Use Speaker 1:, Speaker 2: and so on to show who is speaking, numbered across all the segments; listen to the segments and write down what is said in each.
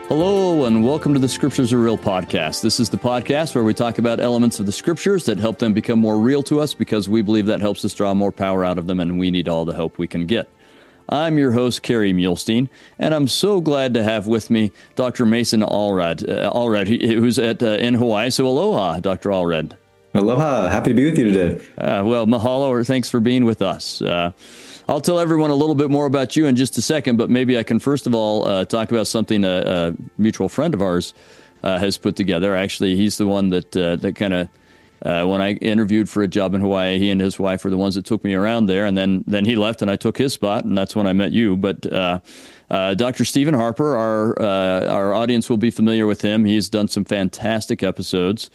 Speaker 1: Hello, and welcome to the Scriptures Are Real podcast. This is the podcast where we talk about elements of the Scriptures that help them become more real to us because we believe that helps us draw more power out of them, and we need all the help we can get. I'm your host, Kerry Muhlestein, and I'm so glad to have with me Dr. Mason Allred, who's in Hawaii. So aloha, Dr. Allred.
Speaker 2: Aloha. Happy to be with you today.
Speaker 1: Well, mahalo, or thanks for being with us. I'll tell everyone a little bit more about you in just a second, but maybe I can first of all talk about something a mutual friend of ours has put together. Actually, he's the one that kind of, when I interviewed for a job in Hawaii, he and his wife were the ones that took me around there, and then he left and I took his spot, and that's when I met you. But Dr. Stephen Harper, our audience will be familiar with him. He's done some fantastic episodes,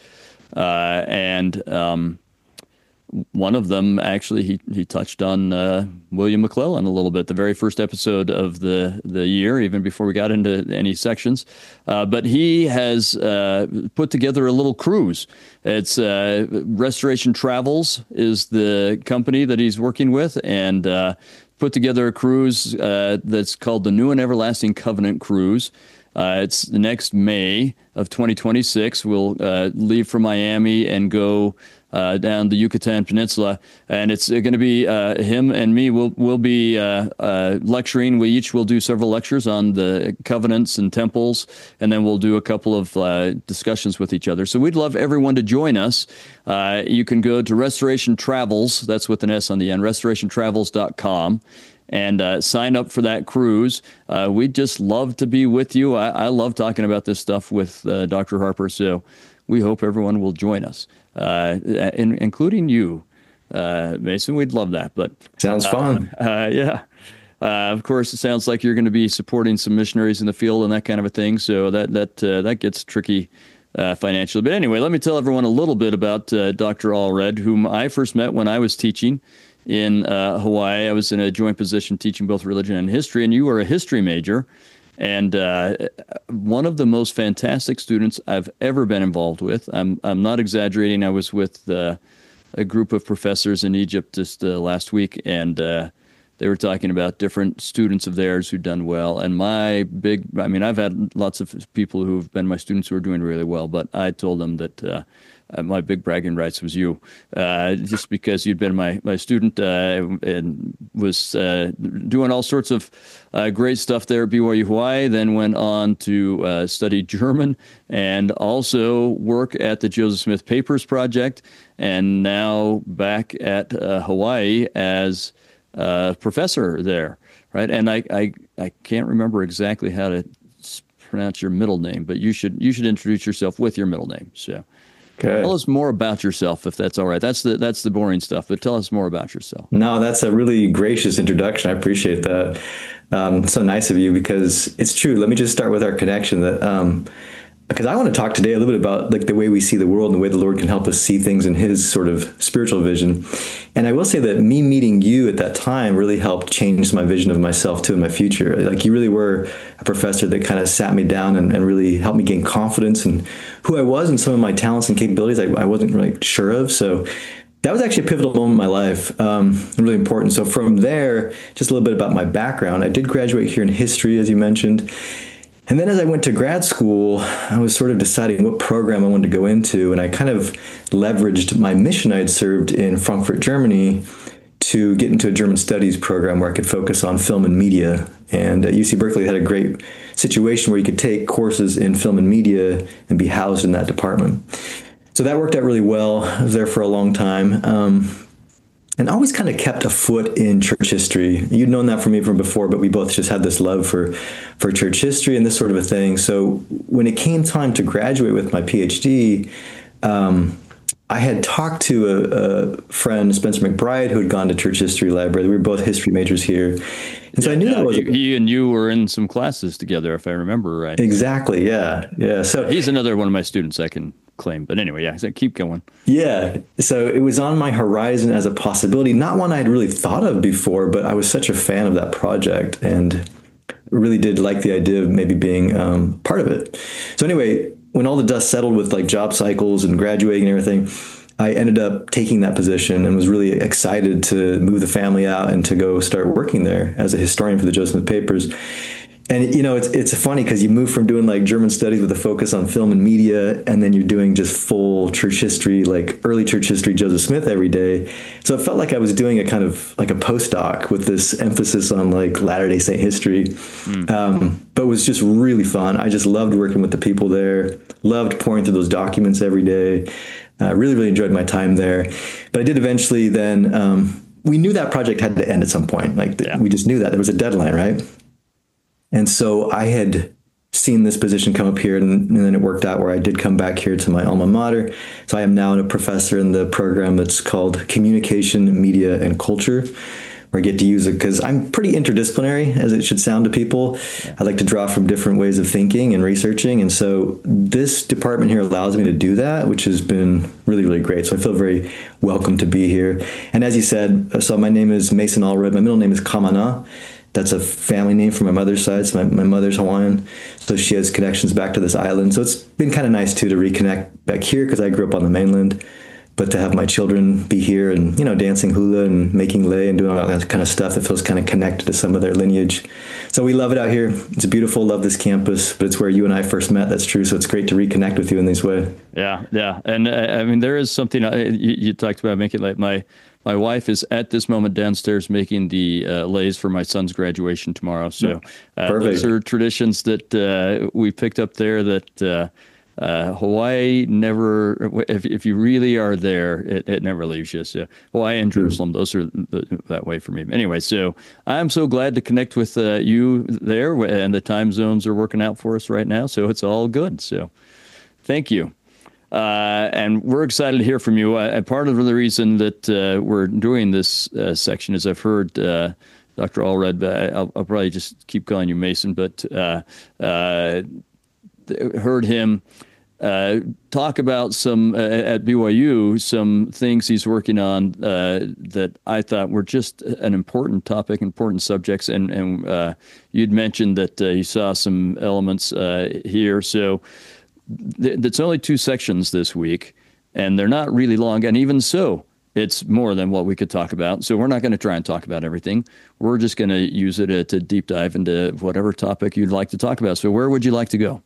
Speaker 1: and one of them, actually, he touched on William McClellan a little bit, the very first episode of the year, even before we got into any sections. But he has put together a little cruise. It's Restoration Travels is the company that he's working with, and put together a cruise that's called the New and Everlasting Covenant Cruise. It's the next May of 2026. We'll leave from Miami and go down the Yucatan Peninsula, and it's going to be him and me. We'll be lecturing. We each will do several lectures on the covenants and temples, and then we'll do a couple of discussions with each other. So we'd love everyone to join us. You can go to Restoration Travels, that's with an S on the end, restorationtravels.com, and sign up for that cruise. We'd just love to be with you. I love talking about this stuff with Dr. Harper, so we hope everyone will join us, including you, Mason. We'd love that. But
Speaker 2: sounds fun.
Speaker 1: Yeah. Of course, it sounds like you're going to be supporting some missionaries in the field and that kind of a thing, so that gets tricky financially. But anyway, let me tell everyone a little bit about Dr. Allred, whom I first met when I was teaching in Hawaii. I was in a joint position teaching both religion and history, and you were a history major. And one of the most fantastic students I've ever been involved with. I'm not exaggerating. I was with a group of professors in Egypt just last week, and they were talking about different students of theirs who'd done well. And I've had lots of people who've been my students who are doing really well, but I told them that my big bragging rights was you, just because you'd been my student and was doing all sorts of great stuff there at BYU Hawaii, then went on to study German and also work at the Joseph Smith Papers Project, and now back at Hawaii as a professor there, right? And I can't remember exactly how to pronounce your middle name, but you should introduce yourself with your middle name. So. Okay. Tell us more about yourself, if that's all right. That's the boring stuff, but tell us more about yourself.
Speaker 2: No, that's a really gracious introduction. I appreciate that. So nice of you, because it's true. Let me just start with our connection. Because I want to talk today a little bit about like the way we see the world and the way the Lord can help us see things in His sort of spiritual vision. And I will say that me meeting you at that time really helped change my vision of myself too in my future. Like, you really were a professor that kind of sat me down and really helped me gain confidence in who I was and some of my talents and capabilities I wasn't really sure of. So that was actually a pivotal moment in my life, really important. So from there, just a little bit about my background. I did graduate here in history, as you mentioned. And then as I went to grad school, I was sort of deciding what program I wanted to go into. And I kind of leveraged my mission I had served in Frankfurt, Germany, to get into a German studies program where I could focus on film and media. And UC Berkeley had a great situation where you could take courses in film and media and be housed in that department. So that worked out really well. I was there for a long time. And always kind of kept a foot in church history. You'd known that from me from before, but we both just had this love for church history and this sort of a thing. So when it came time to graduate with my PhD, I had talked to a friend, Spencer McBride, who had gone to church history library. We were both history majors here. And so I knew that was...
Speaker 1: He and you were in some classes together, if I remember right.
Speaker 2: Exactly, yeah. So
Speaker 1: he's another one of my students I can claim. But anyway, yeah, so keep going.
Speaker 2: Yeah. So it was on my horizon as a possibility, not one I had really thought of before, but I was such a fan of that project and really did like the idea of maybe being part of it. So anyway, when all the dust settled with like job cycles and graduating and everything, I ended up taking that position and was really excited to move the family out and to go start working there as a historian for the Joseph Smith Papers. And it's funny because you move from doing like German studies with a focus on film and media, and then you're doing just full church history, like early church history, Joseph Smith every day. So it felt like I was doing a kind of like a postdoc with this emphasis on like Latter-day Saint history. But it was just really fun. I just loved working with the people there, loved pouring through those documents every day. Really, really enjoyed my time there. But I did eventually then, we knew that project had to end at some point. We just knew that there was a deadline, right? And so I had seen this position come up here, and then it worked out where I did come back here to my alma mater. So I am now a professor in the program that's called Communication, Media, and Culture, where I get to use it because I'm pretty interdisciplinary, as it should sound to people. I like to draw from different ways of thinking and researching. And so this department here allows me to do that, which has been really, really great. So I feel very welcome to be here. And as you said, so my name is Mason Allred. My middle name is Kamana. That's a family name from my mother's side. So my mother's Hawaiian, so she has connections back to this island. So it's been kind of nice too to reconnect back here because I grew up on the mainland, but to have my children be here and dancing hula and making lei and doing all that kind of stuff that feels kind of connected to some of their lineage. So we love it out here. It's beautiful. Love this campus, but it's where you and I first met. That's true. So it's great to reconnect with you in this way.
Speaker 1: Yeah, and I mean there is something you talked about making like my wife is at this moment downstairs making the leis for my son's graduation tomorrow. So those are traditions that we picked up there that Hawaii never, if you really are there, it never leaves you. So Hawaii and Jerusalem, those are that way for me. Anyway, so I'm so glad to connect with you there, and the time zones are working out for us right now. So it's all good. So thank you. And we're excited to hear from you. Part of the reason that we're doing this section is I've heard Dr. Allred, but I'll probably just keep calling you Mason, but heard him talk about some at BYU, some things he's working on that I thought were just an important topic, important subjects. And you'd mentioned that you saw some elements here. So it's only 2 sections this week, and they're not really long. And even so, it's more than what we could talk about. So we're not going to try and talk about everything. We're just going to use it to deep dive into whatever topic you'd like to talk about. So where would you like to go?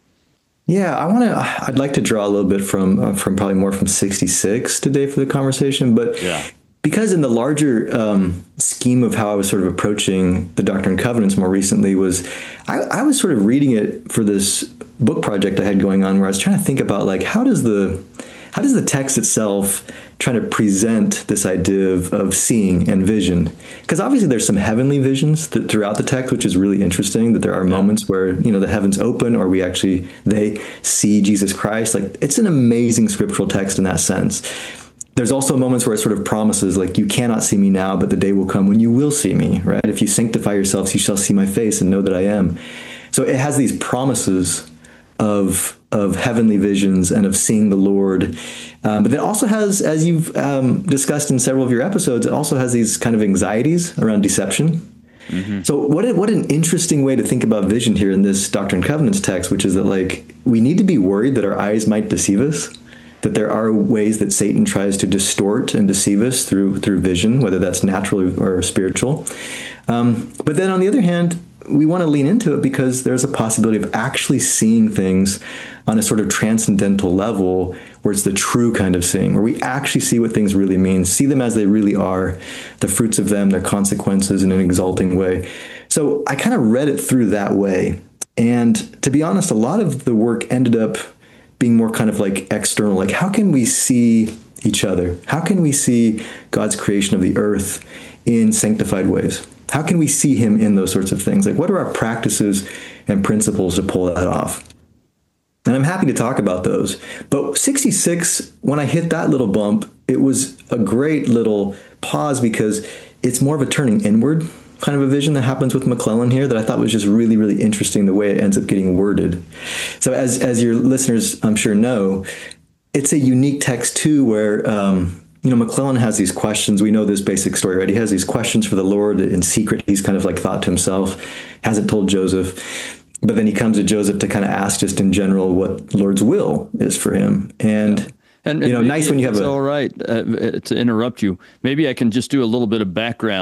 Speaker 2: Yeah, I'd like to draw a little bit from probably more from 66 today for the conversation, but because in the larger scheme of how I was sort of approaching the Doctrine and Covenants more recently was I was sort of reading it for this book project I had going on where I was trying to think about like how does the text itself try to present this idea of seeing and vision? Because obviously there's some heavenly visions throughout the text, which is really interesting, that there are moments where, the heavens open or they see Jesus Christ. Like it's an amazing scriptural text in that sense. There's also moments where it sort of promises like, you cannot see me now, but the day will come when you will see me, right? If you sanctify yourselves, you shall see my face and know that I am. So it has these promises of heavenly visions and of seeing the Lord. But it also has, as you've discussed in several of your episodes, it also has these kind of anxieties around deception. Mm-hmm. So what an interesting way to think about vision here in this Doctrine and Covenants text, which is that like we need to be worried that our eyes might deceive us, that there are ways that Satan tries to distort and deceive us through vision, whether that's natural or spiritual. But then on the other hand, we want to lean into it because there's a possibility of actually seeing things on a sort of transcendental level where it's the true kind of seeing, where we actually see what things really mean, see them as they really are, the fruits of them, their consequences in an exalting way. So I kind of read it through that way. And to be honest, a lot of the work ended up being more kind of like external, like how can we see each other? How can we see God's creation of the earth in sanctified ways? How can we see him in those sorts of things? Like what are our practices and principles to pull that off? And I'm happy to talk about those. But 66, when I hit that little bump, it was a great little pause because it's more of a turning inward kind of a vision that happens with McClellan here that I thought was just really, really interesting the way it ends up getting worded. So as your listeners, I'm sure know, it's a unique text too where McClellan has these questions. We know this basic story, right? He has these questions for the Lord in secret. He's kind of like thought to himself, hasn't told Joseph. But then he comes to Joseph to kind of ask just in general what the Lord's will is for him. And nice when you have
Speaker 1: all right to interrupt you. Maybe I can just do a little bit of background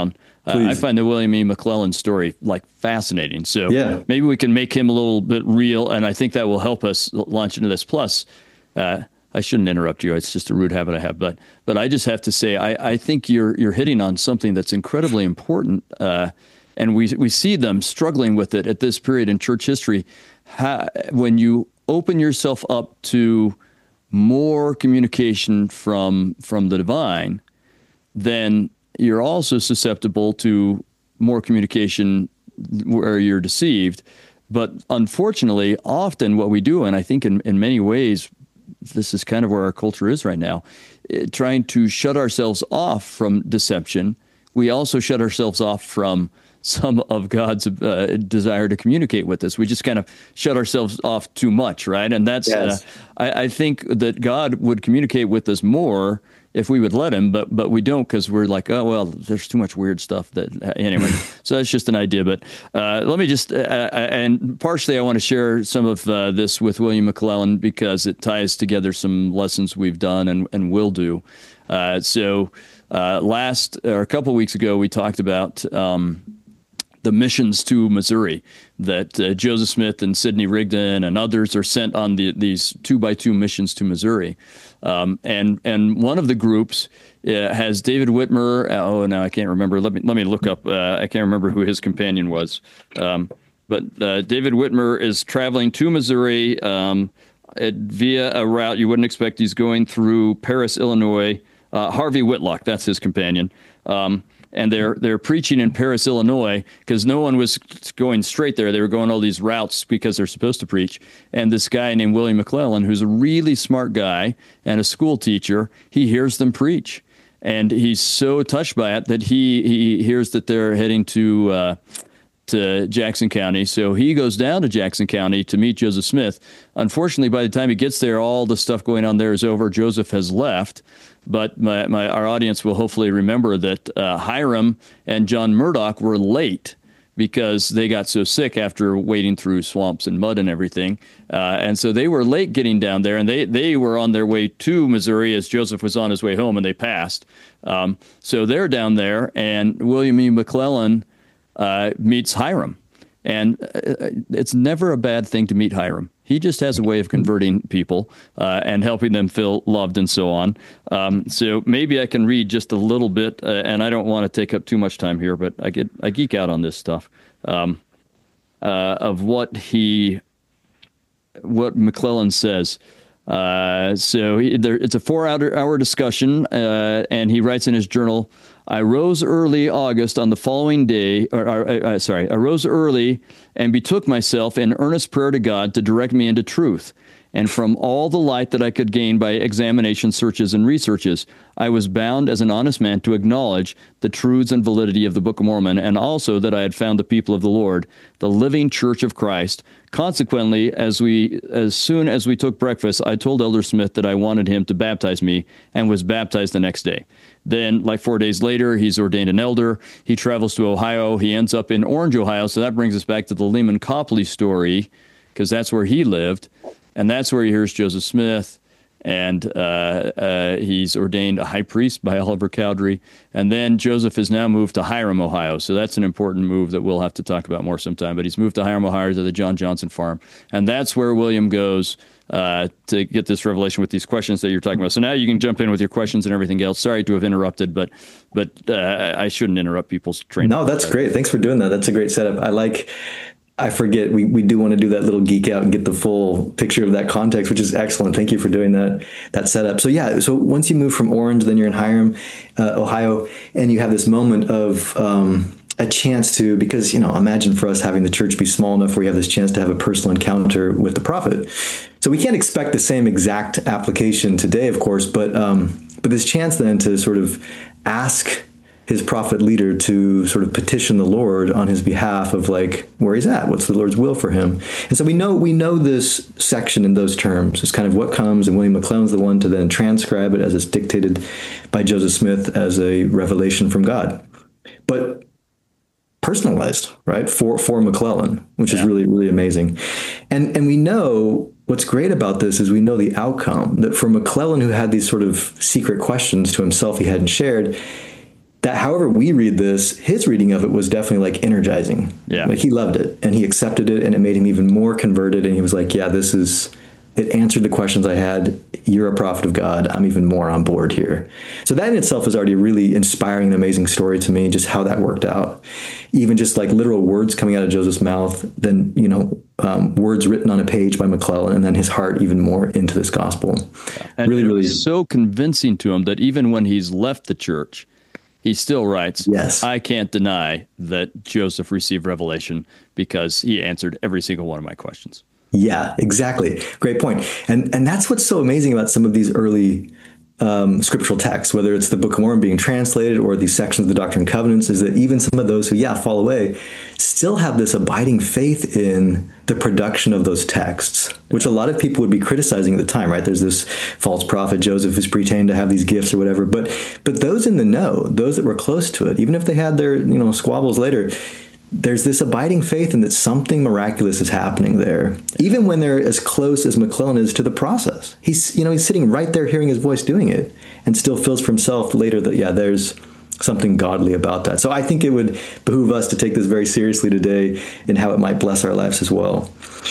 Speaker 1: I find the William E. McClellan story like fascinating. So
Speaker 2: Yeah.
Speaker 1: maybe we can make him a little bit real, and I think that will help us launch into this. Plus, I shouldn't interrupt you. It's just a rude habit I have, but I just have to say I think you're hitting on something that's incredibly important, and we see them struggling with it at this period in church history. When you open yourself up to more communication from the divine, then you're also susceptible to more communication where you're deceived. But unfortunately, often what we do, and I think in many ways, this is kind of where our culture is right now, trying to shut ourselves off from deception. We also shut ourselves off from some of God's desire to communicate with us. We just kind of shut ourselves off too much, right? And that's,
Speaker 2: Yes.
Speaker 1: I think that God would communicate with us more if we would let him, but we don't, because we're like, oh, well, there's too much weird stuff that, anyway. So that's just an idea. But let me just, and partially I want to share some of this with William McClellan because it ties together some lessons we've done and will do. So a couple of weeks ago, we talked about the missions to Missouri that Joseph Smith and Sidney Rigdon and others are sent on these 2x2 missions to Missouri. And one of the groups has David Whitmer. Oh, now I can't remember. Let me look up. I can't remember who his companion was. But David Whitmer is traveling to Missouri via a route you wouldn't expect. He's going through Paris, Illinois. Harvey Whitlock, that's his companion. And they're preaching in Paris, Illinois, because no one was going straight there. They were going all these routes because they're supposed to preach. And this guy named William McClellan, who's a really smart guy and a school teacher, he hears them preach. And he's so touched by it that he hears that they're heading to Jackson County. So he goes down to Jackson County to meet Joseph Smith. Unfortunately, by the time he gets there, all the stuff going on there is over. Joseph has left. But our audience will hopefully remember that Hiram and John Murdoch were late because they got so sick after wading through swamps and mud and everything. And so they were late getting down there, and they were on their way to Missouri as Joseph was on his way home, and they passed. So they're down there, and William E. McClellan meets Hiram. And it's never a bad thing to meet Hiram. He just has a way of converting people and helping them feel loved and so on. So maybe I can read just a little bit, and I don't want to take up too much time here, but I geek out on this stuff of what McClellan says. It's a 4-hour discussion, and he writes in his journal, I rose early August on the following day, I rose early and betook myself in earnest prayer to God to direct me into truth. And from all the light that I could gain by examination, searches, and researches, I was bound as an honest man to acknowledge the truths and validity of the Book of Mormon, and also that I had found the people of the Lord, the living Church of Christ. Consequently, as soon as we took breakfast, I told Elder Smith that I wanted him to baptize me, and was baptized the next day. Then, like 4 days later, he's ordained an elder. He travels to Ohio. He ends up in Orange, Ohio. So that brings us back to the Lehman Copley story, because that's where he lived. And that's where he hears Joseph Smith, and he's ordained a high priest by Oliver Cowdery. And then Joseph is now moved to Hiram, Ohio. So that's an important move that we'll have to talk about more sometime. But he's moved to Hiram, Ohio, to the John Johnson farm. And that's where William goes to get this revelation with these questions that you're talking about. So now you can jump in with your questions and everything else. Sorry to have interrupted, but I shouldn't interrupt people's training.
Speaker 2: No, that's great. Thanks for doing that. That's a great setup. I forget, we do want to do that little geek out and get the full picture of that context, which is excellent. Thank you for doing that setup. So yeah, so once you move from Orange, then you're in Hiram, Ohio, and you have this moment of a chance to, because, imagine for us having the church be small enough where you have this chance to have a personal encounter with the prophet. So we can't expect the same exact application today, of course, but this chance then to sort of ask his prophet leader to sort of petition the Lord on his behalf of where he's at, what's the Lord's will for him. And so we know this section in those terms. It's kind of what comes, and William McClellan's the one to then transcribe it as it's dictated by Joseph Smith as a revelation from God. But personalized, right, for McClellan, which is really, really amazing. And we know what's great about this is we know the outcome, that for McClellan, who had these sort of secret questions to himself he hadn't shared, that however we read this, his reading of it was definitely like energizing.
Speaker 1: Yeah.
Speaker 2: Like he loved it and he accepted it, and it made him even more converted. And he was like, yeah, it answered the questions I had. You're a prophet of God. I'm even more on board here. So that in itself was already a really inspiring and amazing story to me, just how that worked out. Even just like literal words coming out of Joseph's mouth, then, words written on a page by McClellan, and then his heart even more into this gospel.
Speaker 1: And really, really so convincing to him that even when he's left the church, he still writes,
Speaker 2: yes,
Speaker 1: I can't deny that Joseph received revelation because he answered every single one of my questions.
Speaker 2: Yeah, exactly. Great point. And that's what's so amazing about some of these early scriptural texts, whether it's the Book of Mormon being translated or these sections of the Doctrine and Covenants, is that even some of those who, fall away, still have this abiding faith in the production of those texts, which a lot of people would be criticizing at the time, right? There's this false prophet Joseph who's pretending to have these gifts or whatever. But those in the know, those that were close to it, even if they had their squabbles later, there's this abiding faith in that something miraculous is happening there, even when they're as close as McClellan is to the process. He's sitting right there hearing his voice doing it, and still feels for himself later that, there's something godly about that. So I think it would behoove us to take this very seriously today and how it might bless our lives as well.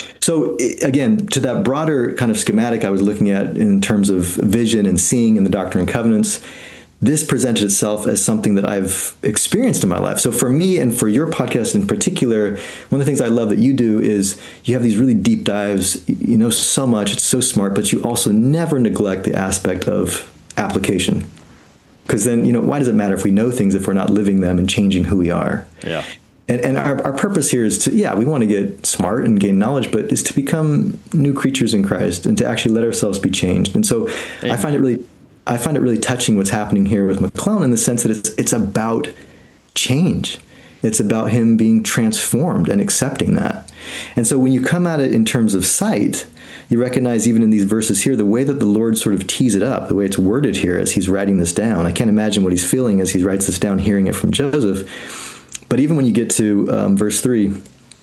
Speaker 2: So again, to that broader kind of schematic I was looking at in terms of vision and seeing in the Doctrine and Covenants, this presented itself as something that I've experienced in my life. So for me and for your podcast in particular, one of the things I love that you do is you have these really deep dives. You know so much, it's so smart, but you also never neglect the aspect of application. Because then, why does it matter if we know things if we're not living them and changing who we are?
Speaker 1: Yeah.
Speaker 2: And our purpose here is to, we want to get smart and gain knowledge, but is to become new creatures in Christ and to actually let ourselves be changed. And so I find it really touching what's happening here with McClellan in the sense that it's about change. It's about him being transformed and accepting that. And so when you come at it in terms of sight, you recognize even in these verses here, the way that the Lord sort of tees it up, the way it's worded here as he's writing this down. I can't imagine what he's feeling as he writes this down, hearing it from Joseph. But even when you get to verse 3,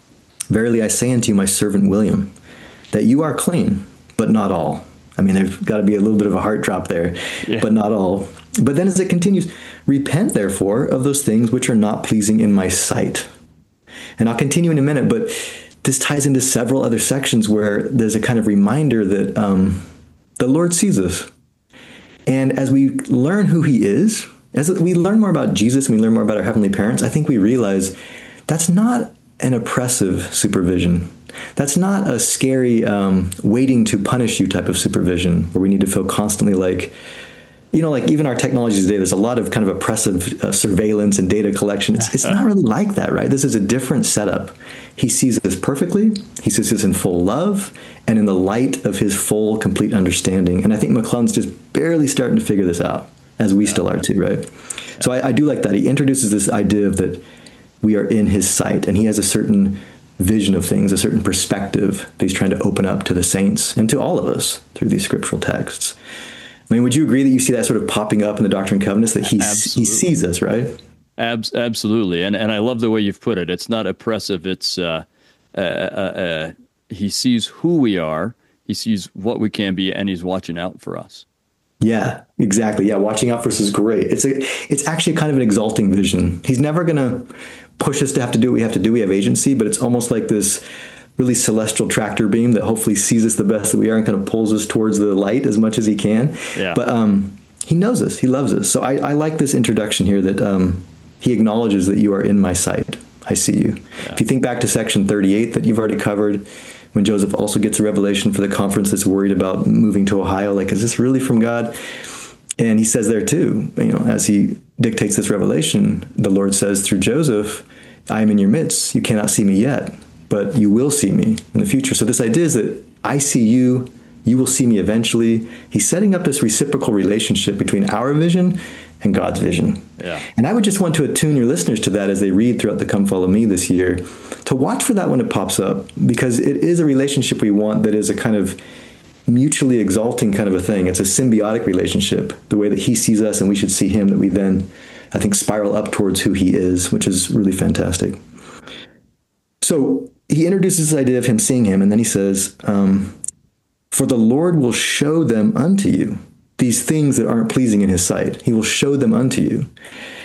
Speaker 2: verily I say unto you, my servant William, that you are clean, but not all. I mean, there's got to be a little bit of a heart drop there, but not all. But then as it continues, repent, therefore, of those things which are not pleasing in my sight. And I'll continue in a minute, but this ties into several other sections where there's a kind of reminder that the Lord sees us. And as we learn who he is, as we learn more about Jesus and we learn more about our heavenly parents, I think we realize that's not an oppressive supervision. That's not a scary waiting to punish you type of supervision where we need to feel constantly like even our technology today, there's a lot of kind of oppressive surveillance and data collection. It's not really like that, right? This is a different setup. He sees us perfectly. He sees us in full love and in the light of his full, complete understanding. And I think McClellan's just barely starting to figure this out, as we still are too, right? So I do like that. He introduces this idea of that we are in his sight, and he has a certain vision of things, a certain perspective that he's trying to open up to the saints and to all of us through these scriptural texts. I mean, would you agree that you see that sort of popping up in the Doctrine and Covenants, that he sees us, right?
Speaker 1: Absolutely. And I love the way you've put it. It's not oppressive. It's he sees who we are, he sees what we can be, and he's watching out for us.
Speaker 2: Yeah, exactly. Yeah, watching out for us is great. It's actually kind of an exalting vision. He's never going to push us to have to do what we have to do. We have agency, but it's almost like this really celestial tractor beam that hopefully sees us the best that we are and kind of pulls us towards the light as much as he can.
Speaker 1: Yeah.
Speaker 2: But he knows us. He loves us. So I like this introduction here that he acknowledges that you are in my sight. I see you. Yeah. If you think back to section 38 that you've already covered, when Joseph also gets a revelation for the conference that's worried about moving to Ohio, like, is this really from God? And he says there too, as he dictates this revelation, the Lord says through Joseph, I am in your midst. You cannot see me yet, but you will see me in the future. So this idea is that I see you, you will see me eventually. He's setting up this reciprocal relationship between our vision and God's vision.
Speaker 1: Yeah.
Speaker 2: And I would just want to attune your listeners to that as they read throughout the Come Follow Me this year, to watch for that when it pops up, because it is a relationship we want that is a kind of mutually exalting kind of a thing. It's a symbiotic relationship, the way that he sees us and we should see him, that we then, I think, spiral up towards who he is, which is really fantastic. So he introduces this idea of him seeing him, and then he says, for the Lord will show them unto you, these things that aren't pleasing in his sight. He will show them unto you.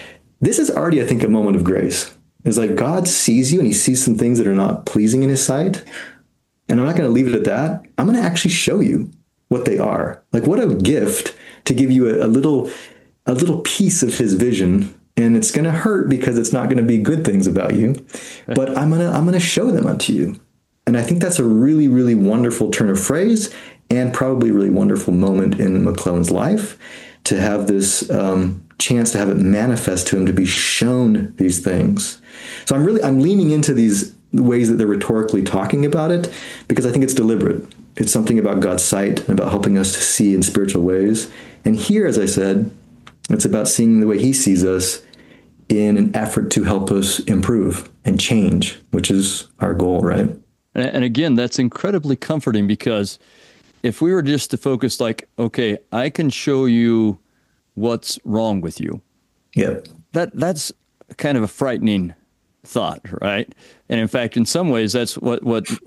Speaker 2: this is already, I think, a moment of grace. It's like God sees you and he sees some things that are not pleasing in his sight. And I'm not going to leave it at that. I'm going to actually show you what they are. Like, what a gift to give you a little piece of his vision. And it's going to hurt because it's not going to be good things about you, but I'm going to show them unto you. And I think that's a really, really wonderful turn of phrase, and probably a really wonderful moment in McClellan's life to have this chance to have it manifest to him, to be shown these things. So I'm leaning into these ways that they're rhetorically talking about it, because I think it's deliberate. It's something about God's sight and about helping us to see in spiritual ways. And here, as I said, it's about seeing the way he sees us in an effort to help us improve and change, which is our goal, right?
Speaker 1: And again, that's incredibly comforting, because if we were just to focus like, okay, I can show you what's wrong with you.
Speaker 2: Yeah.
Speaker 1: That's kind of a frightening thought, right? And in fact, in some ways, that's what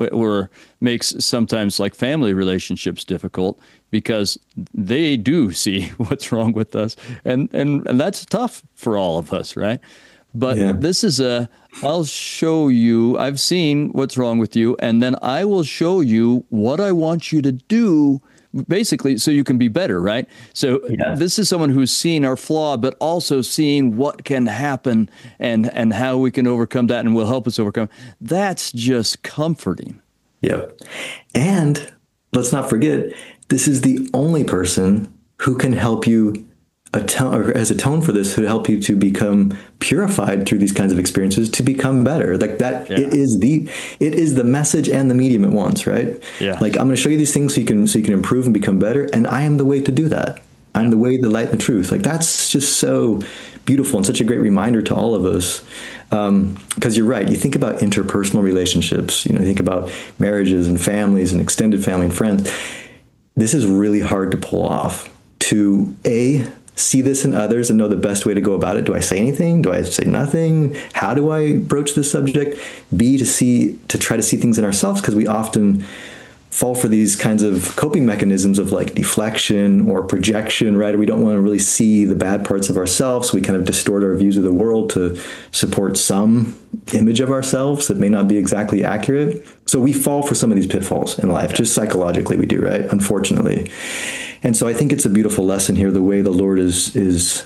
Speaker 1: makes sometimes like family relationships difficult, because they do see what's wrong with us, and that's tough for all of us, right? But this is I'll show you, I've seen what's wrong with you, and then I will show you what I want you to do, basically, so you can be better, right? So this is someone who's seen our flaw, but also seeing what can happen and how we can overcome that, and will help us overcome. That's just comforting.
Speaker 2: Yep. And let's not forget, this is the only person who can help you atone, or has atoned for this, who help you to become purified through these kinds of experiences, to become better. Like that, it is the message and the medium at once, right?
Speaker 1: Yeah.
Speaker 2: Like, I'm going to show you these things so you can improve and become better, and I am the way to do that. I'm the way, the light, and the truth. Like, that's just so beautiful and such a great reminder to all of us. Because you're right. You think about interpersonal relationships. You think about marriages and families and extended family and friends. This is really hard to pull off. To see this in others and know the best way to go about it. Do I say anything? Do I say nothing? How do I broach this subject? B, to try to see things in ourselves, because we often fall for these kinds of coping mechanisms of like deflection or projection, right? We don't want to really see the bad parts of ourselves. We kind of distort our views of the world to support some image of ourselves that may not be exactly accurate. So we fall for some of these pitfalls in life, just psychologically we do, right? Unfortunately. And so I think it's a beautiful lesson here, the way the Lord is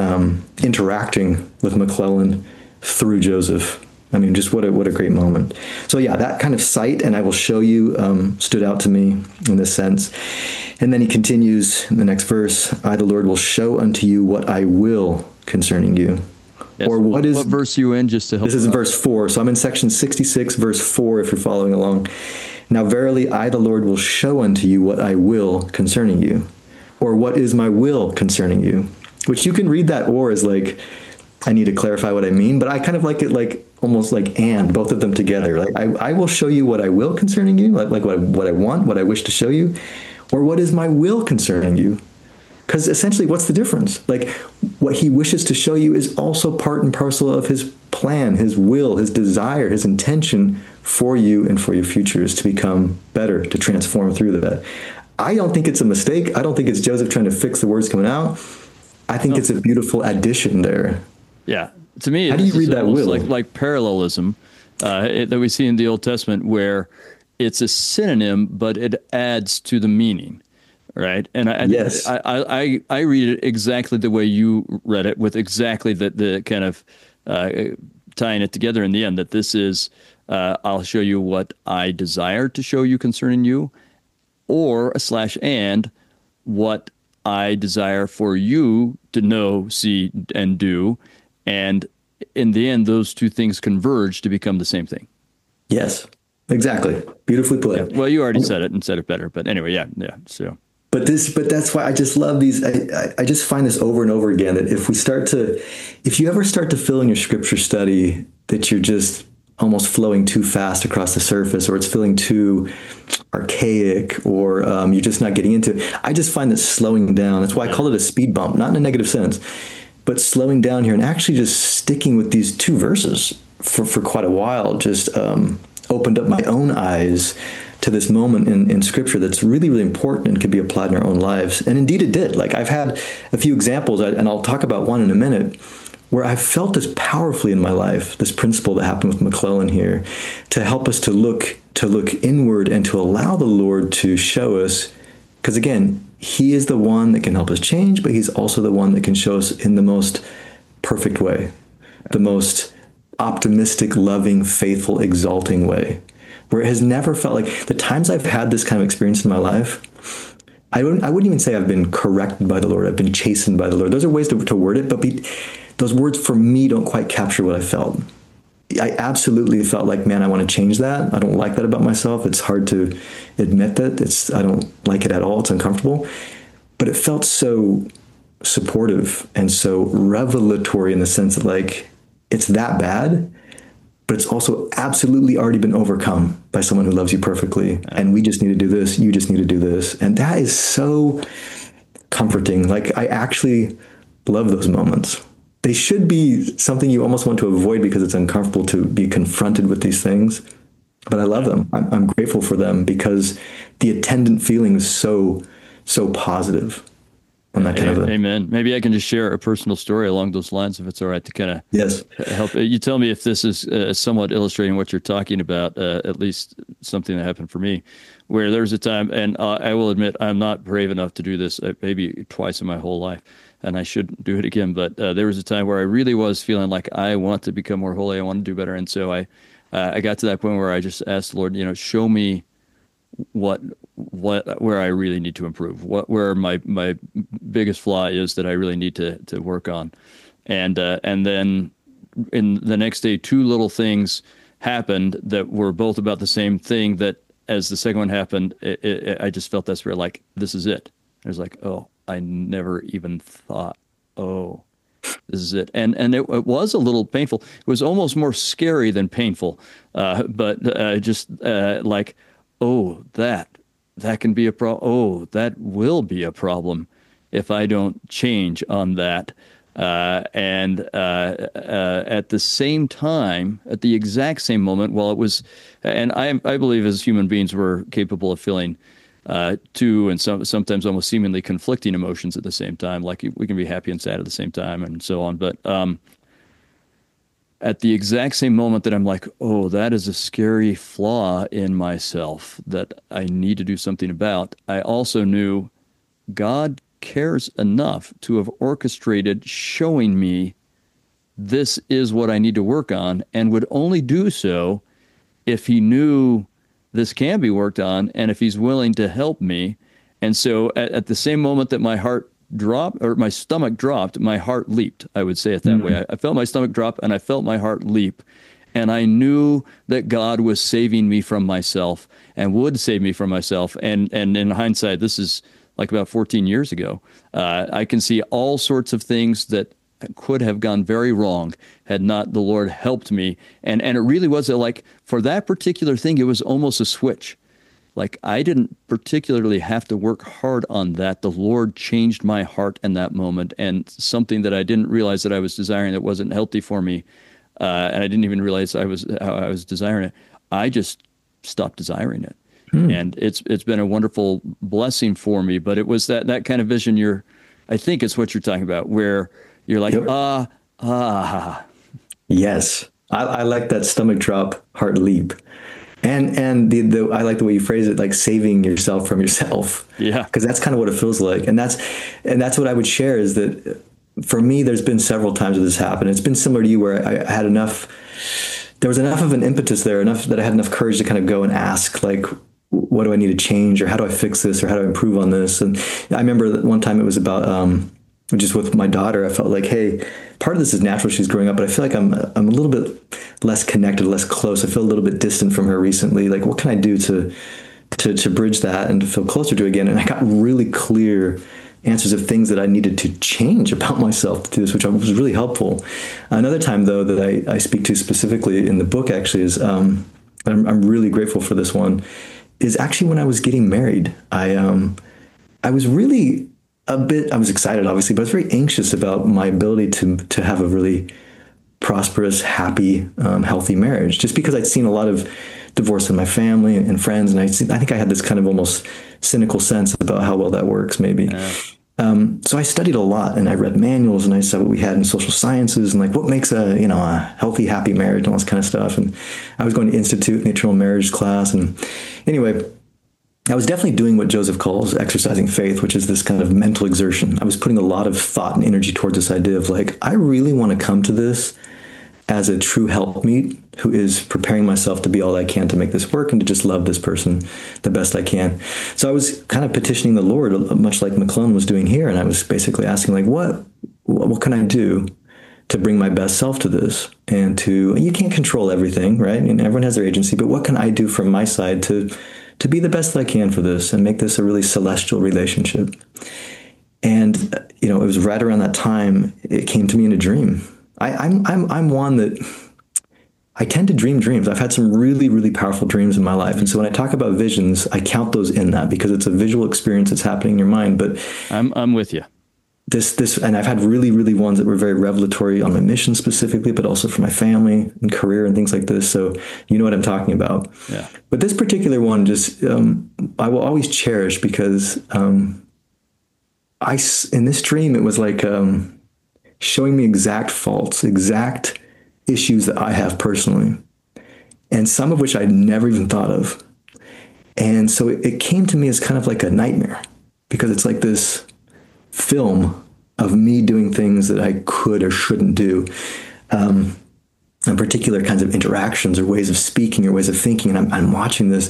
Speaker 2: interacting with McClellan through Joseph. I mean, just what a great moment. So yeah, that kind of sight, and I will show you, stood out to me in this sense. And then he continues in the next verse, I, the Lord, will show unto you what I will concerning you.
Speaker 1: Yes. Or what verse are you in, just to help?
Speaker 2: This is in verse 4. So I'm in section 66, verse 4, if you're following along. Now, verily, I, the Lord, will show unto you what I will concerning you. Or what is my will concerning you? Which you can read that or as like, I need to clarify what I mean, but I kind of like it like almost like and, both of them together. Like I will show you what I will concerning you, like what I want, what I wish to show you. Or what is my will concerning you? Because essentially, what's the difference? Like, what he wishes to show you is also part and parcel of his plan, his will, his desire, his intention for you and for your futures to become better, to transform through that. I don't think it's a mistake. I don't think it's Joseph trying to fix the words coming out. I think it's a beautiful addition there.
Speaker 1: Yeah. To me,
Speaker 2: how do you read that will?
Speaker 1: Like parallelism that we see in the Old Testament, where it's a synonym, but it adds to the meaning. Right. And
Speaker 2: yes.
Speaker 1: I read it exactly the way you read it, with exactly the kind of tying it together in the end, that this is, I'll show you what I desire to show you concerning you, or /and what I desire for you to know, see, and do. And in the end, those two things converge to become the same thing.
Speaker 2: Yes, exactly. Beautifully put.
Speaker 1: Yeah. Well, you already said it and said it better. But anyway, yeah. So.
Speaker 2: But that's why I just love these. I just find this over and over again, that if you ever start to feel in your scripture study that you're just almost flowing too fast across the surface, or it's feeling too archaic, or you're just not getting into it, I just find that slowing down. That's why I call it a speed bump, not in a negative sense, but slowing down here and actually just sticking with these two verses for quite a while just opened up my own eyes to this moment in scripture that's really, really important and could be applied in our own lives. And indeed it did. Like, I've had a few examples, and I'll talk about one in a minute, where I felt this powerfully in my life, this principle that happened with McClellan here, to help us to look inward and to allow the Lord to show us, because again, he is the one that can help us change, but he's also the one that can show us in the most perfect way, the most optimistic, loving, faithful, exalting way, where it has never felt like the times I've had this kind of experience in my life, I wouldn't even say I've been corrected by the Lord. I've been chastened by the Lord. Those are ways to word it, but those words for me don't quite capture what I felt. I absolutely felt like, man, I want to change that. I don't like that about myself. It's hard to admit that. I don't like it at all. It's uncomfortable. But it felt so supportive and so revelatory in the sense that, like, it's that bad, but it's also absolutely already been overcome by someone who loves you perfectly. And we just need to do this. You just need to do this. And that is so comforting. Like, I actually love those moments. They should be something you almost want to avoid because it's uncomfortable to be confronted with these things. But I love them. I'm grateful for them because the attendant feeling is so positive on that kind of
Speaker 1: Amen. Maybe I can just share a personal story along those lines, if it's all right, to kind of
Speaker 2: yes
Speaker 1: help. You tell me if this is somewhat illustrating what you're talking about, at least something that happened for me, where there was a time, and I will admit I'm not brave enough to do this maybe twice in my whole life, and I should do it again. But there was a time where I really was feeling like I want to become more holy. I want to do better. And so I got to that point where I just asked the Lord, show me where I really need to improve, where my biggest flaw is that I really need to work on. And then in the next day, two little things happened that were both about the same thing, that as the second one happened, I just felt that's where, like, this is it. I was like, oh, I never even thought, oh, this is it. And it was a little painful. It was almost more scary than painful. But just like, oh, that can be a problem. Oh, that will be a problem if I don't change on that. And at the same time, at the exact same moment, while it was, and I believe as human beings we're capable of feeling two and sometimes almost seemingly conflicting emotions at the same time. Like, we can be happy and sad at the same time and so on. But at the exact same moment that I'm like, oh, that is a scary flaw in myself that I need to do something about, I also knew God cares enough to have orchestrated showing me this is what I need to work on, and would only do so if he knew this can be worked on and if he's willing to help me. And so at the same moment that my heart dropped, or my stomach dropped, my heart leaped. I would say it that way. I felt my stomach drop and I felt my heart leap. And I knew that God was saving me from myself and would save me from myself. And in hindsight, this is like about 14 years ago. I can see all sorts of things that could have gone very wrong had not the Lord helped me. And it really was like, for that particular thing, it was almost a switch. Like, I didn't particularly have to work hard on that. The Lord changed my heart in that moment, and something that I didn't realize that I was desiring that wasn't healthy for me, and I didn't even realize how I was desiring it. I just stopped desiring it. And it's been a wonderful blessing for me. But it was that kind of vision I think it's what you're talking about, where you're like, yep.
Speaker 2: Yes. I like that stomach drop, heart leap. And I like the way you phrase it, like saving yourself from yourself.
Speaker 1: Yeah.
Speaker 2: Because that's kind of what it feels like. And that's what I would share, is that for me, there's been several times that this happened. It's been similar to you, where I had there was enough of an impetus there, enough that I had enough courage to kind of go and ask, like, what do I need to change, or how do I fix this, or how do I improve on this? And I remember that one time it was about, just with my daughter, I felt like, hey, part of this is natural. She's growing up, but I feel like I'm a little bit less connected, less close. I feel a little bit distant from her recently. Like, what can I do to bridge that and to feel closer to her again? And I got really clear answers of things that I needed to change about myself to do this, which was really helpful. Another time, though, that I speak to specifically in the book, actually, is, I'm really grateful for this one, is actually when I was getting married. I was really I was excited, obviously, but I was very anxious about my ability to have a really prosperous, happy, healthy marriage, just because I'd seen a lot of divorce in my family and friends. And I think I had this kind of almost cynical sense about how well that works, maybe. Yeah. So I studied a lot, and I read manuals, and I saw what we had in social sciences, and like what makes a healthy, happy marriage, and all this kind of stuff. And I was going to Institute in the Eternal Marriage class, and anyway, I was definitely doing what Joseph calls exercising faith, which is this kind of mental exertion. I was putting a lot of thought and energy towards this idea of like, I really want to come to this as a true helpmeet who is preparing myself to be all I can to make this work and to just love this person the best I can. So I was kind of petitioning the Lord, much like McClellan was doing here. And I was basically asking like, what can I do to bring my best self to this? And you can't control everything, right? And everyone has their agency, but what can I do from my side to be the best that I can for this and make this a really celestial relationship? And, it was right around that time, it came to me in a dream. I'm one that I tend to dream dreams. I've had some really, really powerful dreams in my life. And so when I talk about visions, I count those in that because it's a visual experience that's happening in your mind. But
Speaker 1: I'm with you.
Speaker 2: And I've had really, really ones that were very revelatory on my mission specifically, but also for my family and career and things like this. So you know what I'm talking about.
Speaker 1: Yeah.
Speaker 2: But this particular one just, I will always cherish because in this dream, it was like, showing me exact faults, exact issues that I have personally, and some of which I'd never even thought of. And so it came to me as kind of like a nightmare because it's like this film of me doing things that I could or shouldn't do, and particular kinds of interactions or ways of speaking or ways of thinking. And I'm watching this.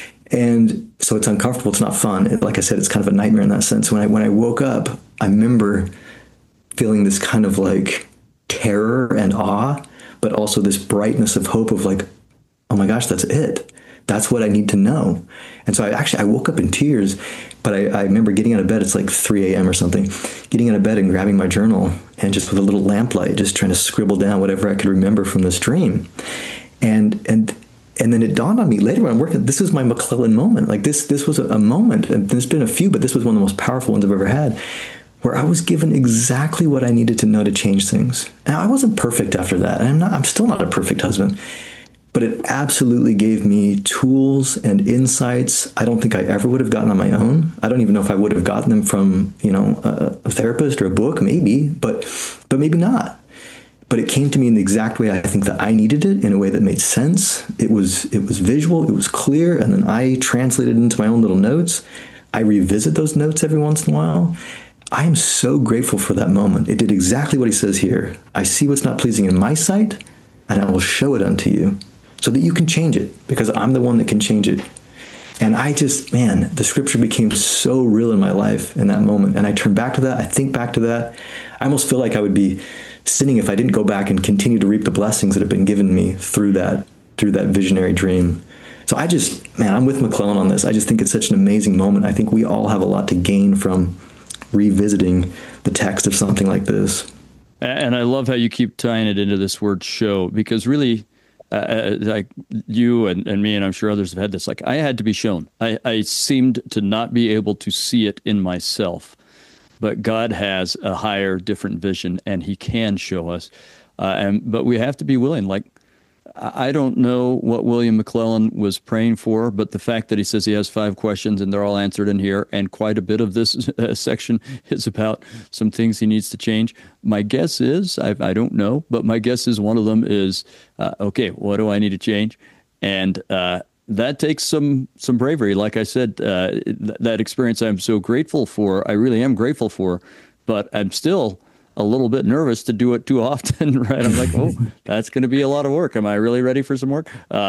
Speaker 2: And so it's uncomfortable. It's not fun. Like I said, it's kind of a nightmare in that sense. When I woke up, I remember feeling this kind of like terror and awe, but also this brightness of hope of like, oh my gosh, that's it. That's what I need to know. And so I woke up in tears, but I remember getting out of bed. It's like 3 a.m. or something, getting out of bed and grabbing my journal and just with a little lamplight, just trying to scribble down whatever I could remember from this dream. And then it dawned on me later when I'm working, this was my McClellan moment. Like this was a moment, and there's been a few, but this was one of the most powerful ones I've ever had, where I was given exactly what I needed to know to change things. Now, I wasn't perfect after that, and I'm still not a perfect husband, but it absolutely gave me tools and insights I don't think I ever would have gotten on my own. I don't even know if I would have gotten them from, a therapist or a book, maybe, but maybe not. But it came to me in the exact way I think that I needed it, in a way that made sense. It was visual, it was clear, and then I translated it into my own little notes. I revisit those notes every once in a while. I am so grateful for that moment. It did exactly what he says here. I see what's not pleasing in my sight, and I will show it unto you so that you can change it, because I'm the one that can change it. And the scripture became so real in my life in that moment. And I turn back to that. I think back to that. I almost feel like I would be sinning if I didn't go back and continue to reap the blessings that have been given me through that visionary dream. So I'm with McClellan on this. I just think it's such an amazing moment. I think we all have a lot to gain from revisiting the text of something like this.
Speaker 1: And I love how you keep tying it into this word show, because really, like you and me, and I'm sure others have had this, like I had to be shown. I seemed to not be able to see it in myself, but God has a higher, different vision, and he can show us. But we have to be willing. Like, I don't know what William McClellan was praying for, but the fact that he says he has 5 questions and they're all answered in here, and quite a bit of this section is about some things he needs to change. My guess is, I don't know, but my guess is one of them is, okay, what do I need to change? And that takes some bravery. Like I said, that experience I'm so grateful for. I really am grateful for, but I'm still a little bit nervous to do it too often, right? I'm like, oh, that's going to be a lot of work. Am I really ready for some work?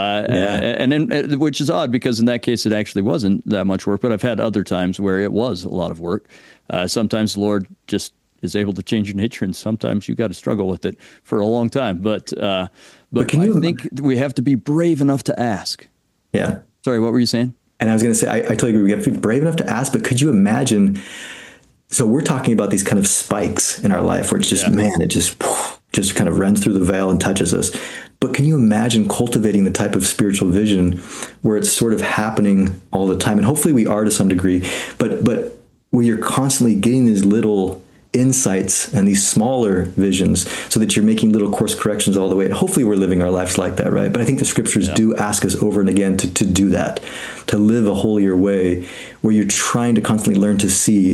Speaker 1: And then, which is odd, because in that case, it actually wasn't that much work, but I've had other times where it was a lot of work. Sometimes the Lord just is able to change your nature, and sometimes you got to struggle with it for a long time. But I think we have to be brave enough to ask.
Speaker 2: Yeah.
Speaker 1: Sorry, what were you saying?
Speaker 2: And I was going to say, I totally agree. We have to be brave enough to ask, but could you imagine? So we're talking about these kind of spikes in our life where it's just, it just kind of runs through the veil and touches us. But can you imagine cultivating the type of spiritual vision where it's sort of happening all the time? And hopefully we are to some degree, but where you're constantly getting these little insights and these smaller visions so that you're making little course corrections all the way. And hopefully we're living our lives like that, right? But I think the scriptures do ask us over and again to do that, to live a holier way where you're trying to constantly learn to see,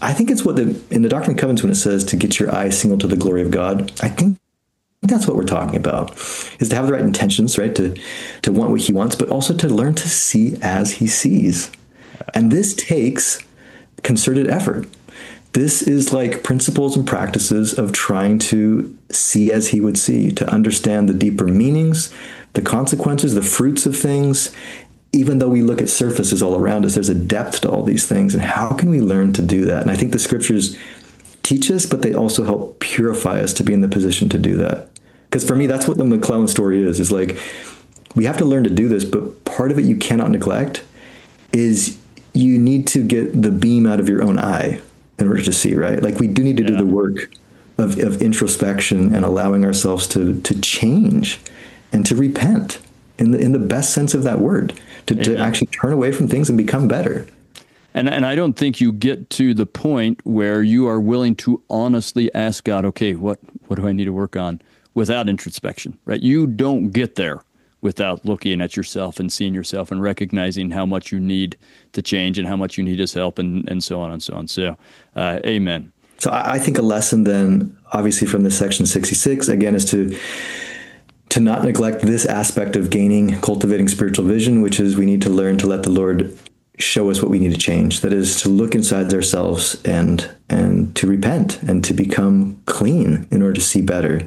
Speaker 2: I think it's what in the Doctrine and Covenants, when it says to get your eyes single to the glory of God, I think that's what we're talking about, is to have the right intentions, right? To want what he wants, but also to learn to see as he sees. And this takes concerted effort. This is like principles and practices of trying to see as he would see, to understand the deeper meanings, the consequences, the fruits of things. Even though we look at surfaces all around us, there's a depth to all these things. And how can we learn to do that? And I think the scriptures teach us, but they also help purify us to be in the position to do that. Because for me, that's what the McClellan story is like, we have to learn to do this, but part of it you cannot neglect is you need to get the beam out of your own eye in order to see, right? Like we do need to do the work of introspection and allowing ourselves to change and to repent in the best sense of that word, to actually turn away from things and become better.
Speaker 1: And I don't think you get to the point where you are willing to honestly ask God, okay, what do I need to work on, without introspection, right? You don't get there without looking at yourself and seeing yourself and recognizing how much you need to change and how much you need his help and so on and so on. So, amen.
Speaker 2: So I think a lesson then, obviously from this section 66, again, is to not neglect this aspect of cultivating spiritual vision, which is we need to learn to let the Lord show us what we need to change. That is to look inside ourselves and to repent and to become clean in order to see better.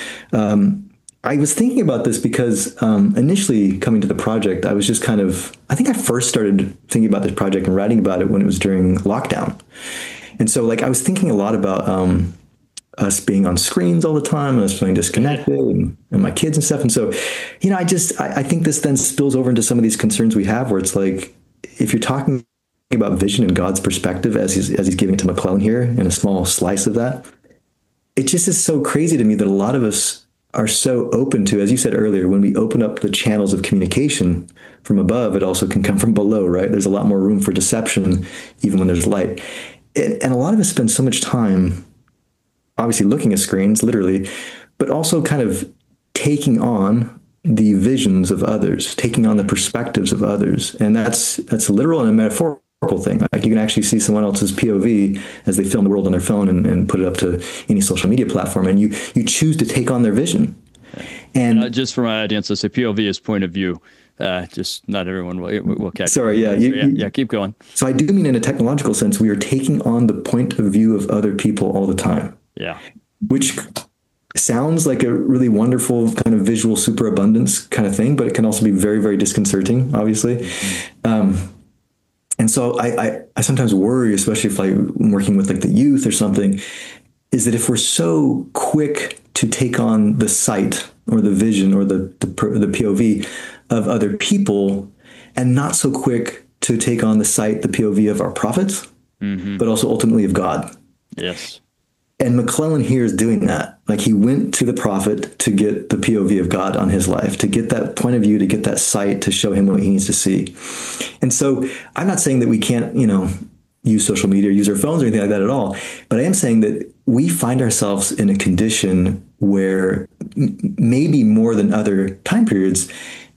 Speaker 2: I was thinking about this because initially coming to the project, I was just I think I first started thinking about this project and writing about it when it was during lockdown. And so I was thinking a lot about us being on screens all the time and us feeling disconnected and my kids and stuff. And so, I think this then spills over into some of these concerns we have where it's like, if you're talking about vision in God's perspective as he's giving it to McClellan here in a small slice of that, it just is so crazy to me that a lot of us are so open to, as you said earlier, when we open up the channels of communication from above, it also can come from below, right? There's a lot more room for deception, even when there's light. And a lot of us spend so much time, obviously looking at screens, literally, but also kind of taking on the visions of others, taking on the perspectives of others. And that's a literal and a metaphorical thing. Like you can actually see someone else's POV as they film the world on their phone and put it up to any social media platform, and you choose to take on their vision. And
Speaker 1: just for my audience, I say POV is point of view. Just not everyone will catch.
Speaker 2: Sorry, yeah,
Speaker 1: yeah. Keep going.
Speaker 2: So I do mean in a technological sense, we are taking on the point of view of other people all the time.
Speaker 1: Yeah,
Speaker 2: which sounds like a really wonderful kind of visual superabundance kind of thing, but it can also be very, very disconcerting, obviously. Mm-hmm. And so I sometimes worry, especially if I'm working with the youth or something, is that if we're so quick to take on the sight or the vision or the POV of other people and not so quick to take on the sight, the POV of our prophets, but also ultimately of God.
Speaker 1: Yes.
Speaker 2: And McClellan here is doing that. He went to the prophet to get the POV of God on his life, to get that point of view, to get that sight, to show him what he needs to see. And so I'm not saying that we can't, use social media or use our phones or anything like that at all. But I am saying that we find ourselves in a condition where maybe more than other time periods,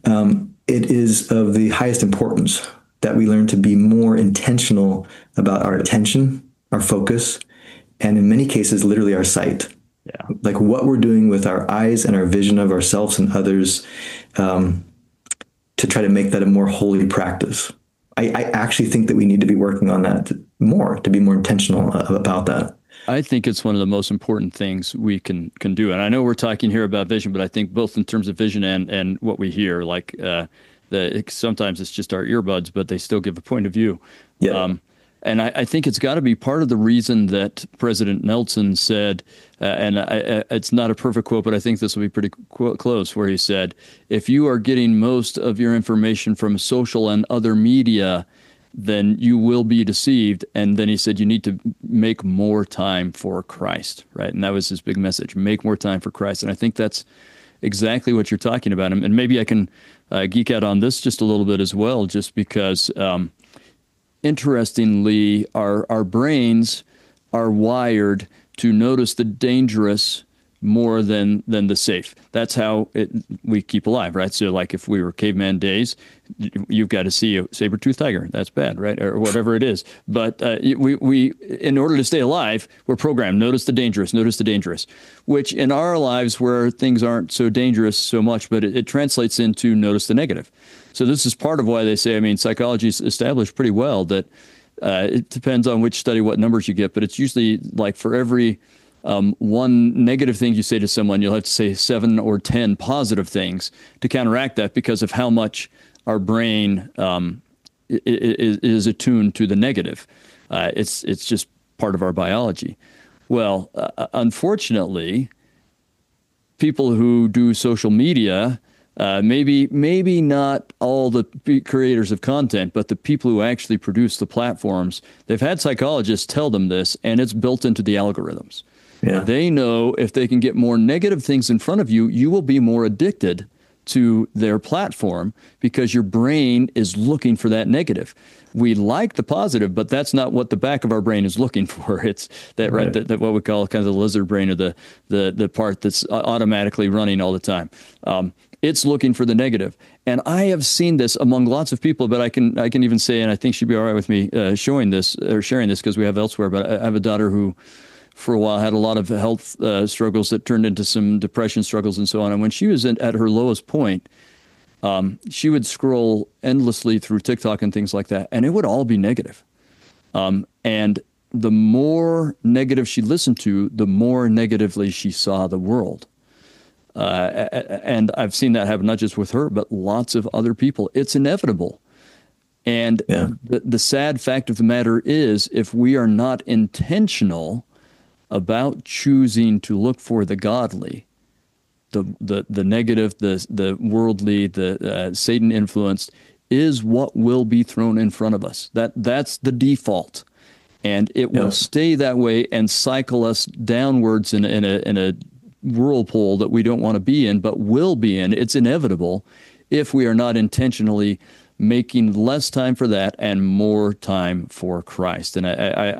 Speaker 2: it is of the highest importance that we learn to be more intentional about our attention, our focus, and in many cases, literally our sight. Yeah. What we're doing with our eyes and our vision of ourselves and others to try to make that a more holy practice. I actually think that we need to be working on that more, to be more intentional about that.
Speaker 1: I think it's one of the most important things we can do. And I know we're talking here about vision, but I think both in terms of vision and what we hear, sometimes it's just our earbuds, but they still give a point of view.
Speaker 2: Yeah.
Speaker 1: And I think it's got to be part of the reason that President Nelson said, it's not a perfect quote, but I think this will be pretty close, where he said, if you are getting most of your information from social and other media, then you will be deceived. And then he said, you need to make more time for Christ, right? And that was his big message, make more time for Christ. And I think that's exactly what you're talking about. And maybe I can geek out on this just a little bit as well, just because interestingly, our brains are wired to notice the dangerous more than the safe. That's how we keep alive, right? So like if we were caveman days, you've got to see a saber-toothed tiger. That's bad, right? Or whatever it is. But we in order to stay alive, we're programmed. Notice the dangerous, which in our lives where things aren't so dangerous so much, but it translates into notice the negative. So this is part of why they say, I mean, psychology's established pretty well that it depends on which study, what numbers you get, but it's usually like for every one negative thing you say to someone, you'll have to say 7 or 10 positive things to counteract that because of how much our brain is attuned to the negative. It's just part of our biology. Well, unfortunately, people who do social media, maybe not all the creators of content, but the people who actually produce the platforms, they've had psychologists tell them this, and it's built into the algorithms. Yeah. They know if they can get more negative things in front of you, you will be more addicted to their platform because your brain is looking for that negative. We like the positive, but that's not what the back of our brain is looking for. It's that right, that what we call kind of the lizard brain, or the part that's automatically running all the time. It's looking for the negative. And I have seen this among lots of people, but I can even say, and I think she'd be all right with me showing this or sharing this because we have elsewhere, but I have a daughter who for a while had a lot of health struggles that turned into some depression struggles and so on. And when she was at her lowest point, she would scroll endlessly through TikTok and things like that, and it would all be negative. And the more negative she listened to, the more negatively she saw the world. And I've seen that happen not just with her, but lots of other people. It's inevitable. And the sad fact of the matter is, if we are not intentional about choosing to look for the godly, the negative, the worldly, the Satan influenced, is what will be thrown in front of us. That's the default, and it will stay that way and cycle us downwards in a whirlpool that we don't want to be in, but will be in. It's inevitable if we are not intentionally making less time for that and more time for Christ. And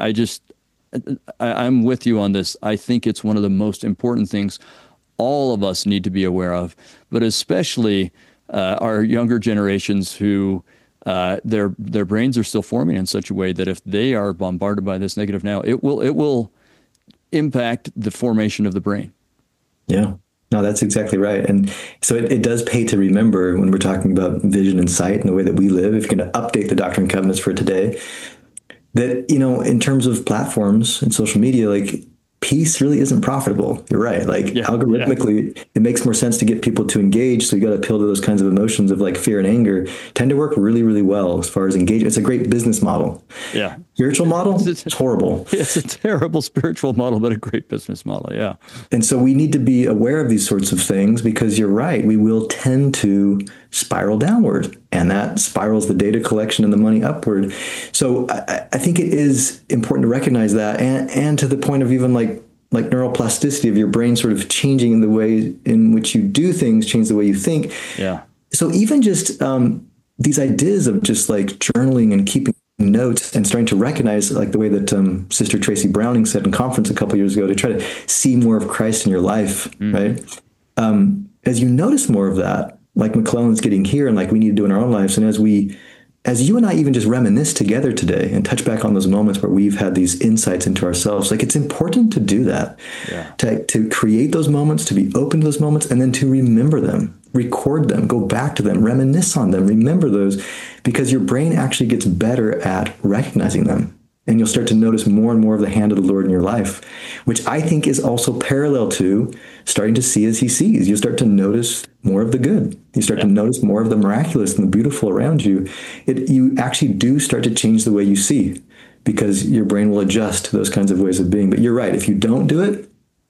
Speaker 1: I'm with you on this. I think it's one of the most important things all of us need to be aware of, but especially our younger generations who their brains are still forming in such a way that if they are bombarded by this negative now, it will impact the formation of the brain.
Speaker 2: Yeah, no, that's exactly right. And so it does pay to remember when we're talking about vision and sight and the way that we live, if you're going to update the Doctrine and Covenants for today, that, in terms of platforms and social media, like, peace really isn't profitable. You're right. Like algorithmically, it makes more sense to get people to engage. So you got to appeal to those kinds of emotions of like fear and anger tend to work really, really well as far as engagement. It's a great business model.
Speaker 1: Yeah.
Speaker 2: Spiritual model, it's horrible.
Speaker 1: It's a terrible spiritual model, but a great business model. Yeah.
Speaker 2: And so we need to be aware of these sorts of things because you're right. We will tend to spiral downward, and that spirals the data collection and the money upward. So I think it is important to recognize that, and to the point of even like neuroplasticity of your brain sort of changing in the way in which you do things, change the way you think.
Speaker 1: Yeah.
Speaker 2: So even just these ideas of just like journaling and keeping notes and starting to recognize, like the way that Sister Tracy Browning said in conference a couple years ago, to try to see more of Christ in your life, right? As you notice more of that, like McClellan's getting here and like we need to do in our own lives. And as you and I even just reminisce together today and touch back on those moments where we've had these insights into ourselves, like it's important to do that, to create those moments, to be open to those moments, and then to remember them, record them, go back to them, reminisce on them, remember those, because your brain actually gets better at recognizing them. And you'll start to notice more and more of the hand of the Lord in your life, which I think is also parallel to starting to see as he sees. You start to notice more of the good. You start to notice more of the miraculous and the beautiful around you. You actually do start to change the way you see, because your brain will adjust to those kinds of ways of being. But you're right. If you don't do it,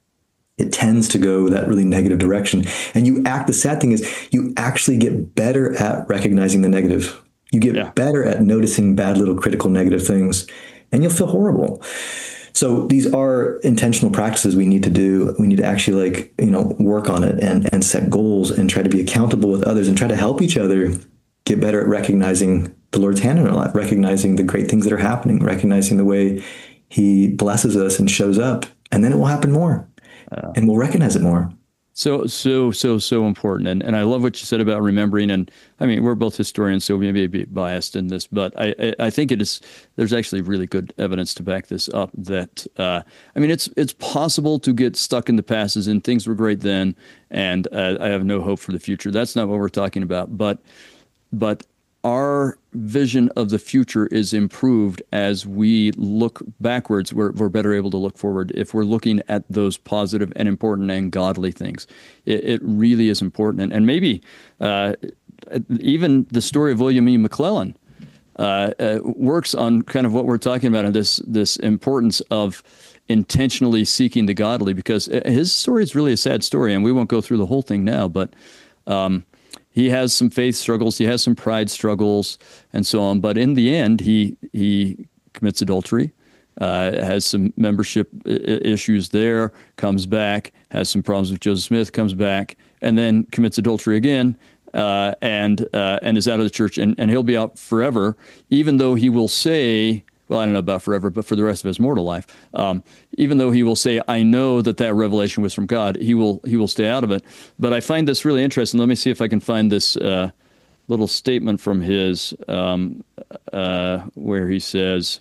Speaker 2: it tends to go that really negative direction. And the sad thing is you actually get better at recognizing the negative. You get better at noticing bad little critical negative things, and you'll feel horrible. So these are intentional practices we need to do. We need to actually work on it and set goals and try to be accountable with others and try to help each other get better at recognizing the Lord's hand in our life, recognizing the great things that are happening, recognizing the way he blesses us and shows up, and then it will happen more. and we'll recognize it more.
Speaker 1: So important. And I love what you said about remembering. And I mean, we're both historians, so we may be biased in this, but I think there's actually really good evidence to back this up that, I mean, it's possible to get stuck in the past as in things were great then, and I have no hope for the future. That's not what we're talking about. But our vision of the future is improved as we look backwards. We're better able to look forward if we're looking at those positive and important and godly things. It really is important. And maybe even the story of William E. McClellan works on kind of what we're talking about, and this importance of intentionally seeking the godly, because his story is really a sad story, and we won't go through the whole thing now, but he has some faith struggles, he has some pride struggles, and so on. But in the end, he commits adultery, has some membership issues there, comes back, has some problems with Joseph Smith, comes back, and then commits adultery again, and is out of the church, and he'll be out forever, even though he will say, well, I don't know about forever, but for the rest of his mortal life, even though he will say, I know that revelation was from God, he will stay out of it. But I find this really interesting. Let me see if I can find this little statement from his, where he says,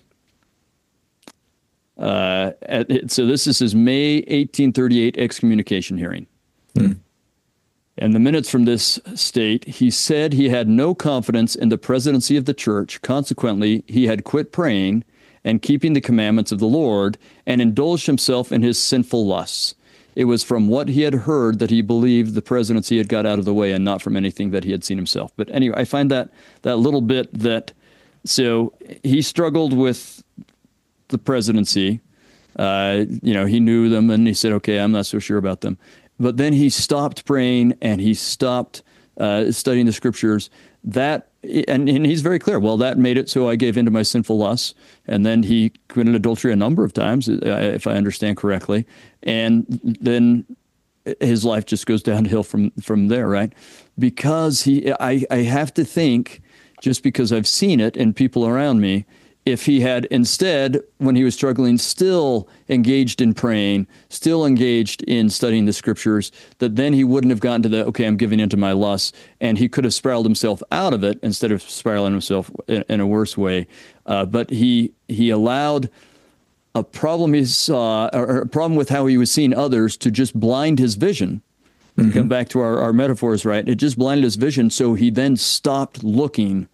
Speaker 1: so this is his May 1838 excommunication hearing. And the minutes from this state, he said he had no confidence in the presidency of the church. Consequently, he had quit praying and keeping the commandments of the Lord and indulged himself in his sinful lusts. It was from what he had heard that he believed the presidency had got out of the way, and not from anything that he had seen himself. But anyway, I find that little bit so he struggled with the presidency. He knew them, and he said, okay, I'm not so sure about them. But then he stopped praying, and he stopped studying the scriptures. And he's very clear. Well, that made it so I gave into my sinful lusts. And then he committed adultery a number of times, if I understand correctly. And then his life just goes downhill from there, right? Because I have to think, just because I've seen it in people around me, if he had instead, when he was struggling, still engaged in praying, still engaged in studying the scriptures, that then he wouldn't have gotten to okay, I'm giving into my lusts, and he could have spiraled himself out of it instead of spiraling himself in a worse way. But he allowed a problem he saw, or a problem with how he was seeing others, to just blind his vision. Mm-hmm. Come back to our metaphors, right? It just blinded his vision, so he then stopped looking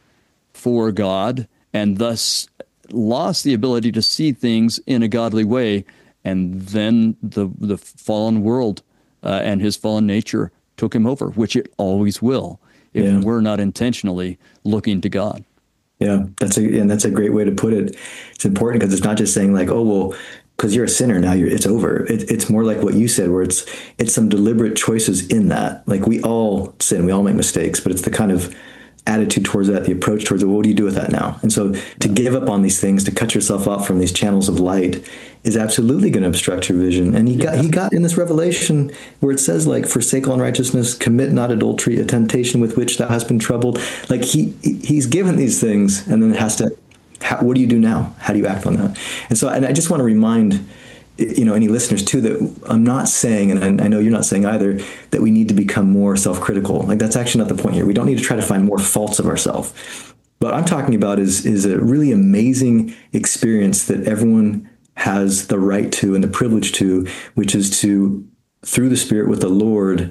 Speaker 1: for God, and thus lost the ability to see things in a godly way. And then the fallen world and his fallen nature took him over, which it always will if we're not intentionally looking to God.
Speaker 2: Yeah, that's a great way to put it. It's important because it's not just saying like, oh, well, because you're a sinner now, it's over. It's more like what you said, where it's some deliberate choices in that. Like, we all sin, we all make mistakes, but it's the kind of attitude towards that, the approach towards it. Well, what do you do with that now? And so to give up on these things, to cut yourself off from these channels of light, is absolutely going to obstruct your vision. And he got in this revelation where it says, like, forsake all unrighteousness, commit not adultery, a temptation with which thou hast been troubled. Like, he's given these things, and then it has to, what do you do now? How do you act on that? And so, and I just want to remind any listeners too, that I'm not saying, and I know you're not saying either, that we need to become more self-critical. Like, that's actually not the point here. We don't need to try to find more faults of ourselves. What I'm talking about is a really amazing experience that everyone has the right to and the privilege to, which is to, through the Spirit with the Lord,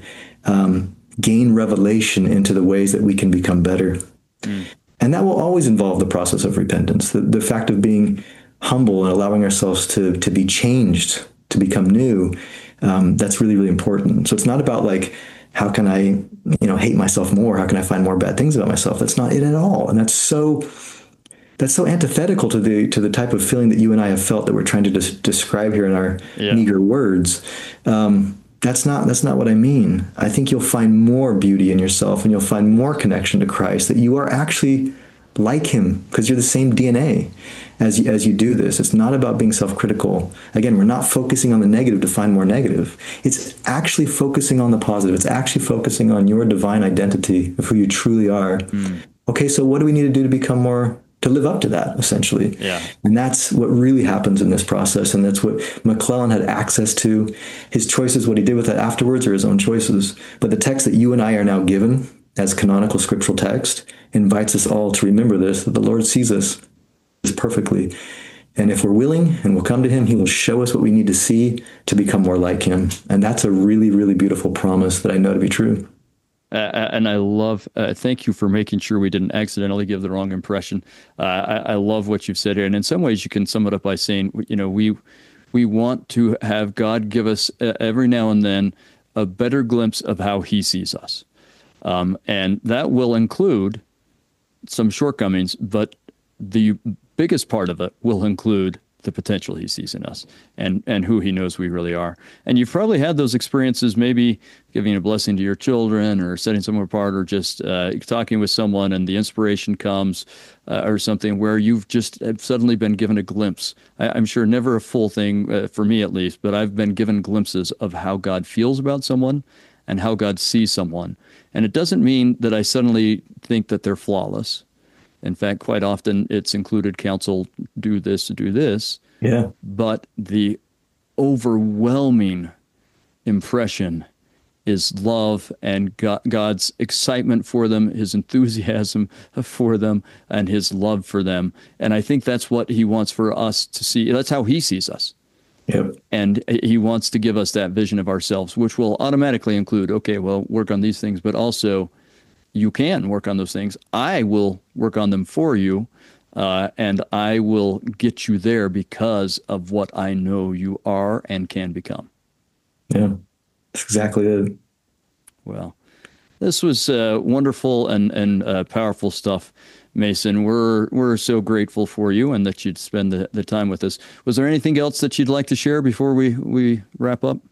Speaker 2: gain revelation into the ways that we can become better. And that will always involve the process of repentance, the fact of being humble and allowing ourselves to be changed, to become new. That's really, really important. So it's not about like, how can I, hate myself more? How can I find more bad things about myself? That's not it at all. And that's so antithetical to the type of feeling that you and I have felt that we're trying to describe here in our meager words. That's not what I mean. I think you'll find more beauty in yourself, and you'll find more connection to Christ, that you are actually like him because you're the same DNA as you do this. It's not about being self-critical. Again, we're not focusing on the negative to find more negative. It's actually focusing on the positive. It's actually focusing on your divine identity of who you truly are. Okay, so what do we need to do to become more to live up to that, essentially.
Speaker 1: Yeah.
Speaker 2: And that's what really happens in this process. And that's what McClellan had access to. His choices, what he did with that afterwards, are his own choices. But the text that you and I are now given as canonical scriptural text invites us all to remember this, that the Lord sees us perfectly. And if we're willing and we'll come to him, he will show us what we need to see to become more like him. And that's a really, really beautiful promise that I know to be true.
Speaker 1: And I love, thank you for making sure we didn't accidentally give the wrong impression. I love what you've said here. And in some ways you can sum it up by saying, we want to have God give us every now and then a better glimpse of how he sees us. And that will include some shortcomings, but the biggest part of it will include the potential he sees in us and who he knows we really are. And you've probably had those experiences, maybe giving a blessing to your children or setting someone apart or just talking with someone and the inspiration comes or something where you've just suddenly been given a glimpse. I'm sure never a full thing for me at least, but I've been given glimpses of how God feels about someone and how God sees someone. And it doesn't mean that I suddenly think that they're flawless. In fact, quite often it's included counsel, do this, do this.
Speaker 2: Yeah.
Speaker 1: But the overwhelming impression is love and God's excitement for them, his enthusiasm for them, and his love for them. And I think that's what he wants for us to see. That's how he sees us.
Speaker 2: Yep.
Speaker 1: And he wants to give us that vision of ourselves, which will automatically include, okay, well, work on these things, but also you can work on those things. I will work on them for you, and I will get you there because of what I know you are and can become.
Speaker 2: Yeah, that's exactly it.
Speaker 1: Well, this was wonderful and powerful stuff, Mason. We're so grateful for you and that you'd spend the time with us. Was there anything else that you'd like to share before we wrap up?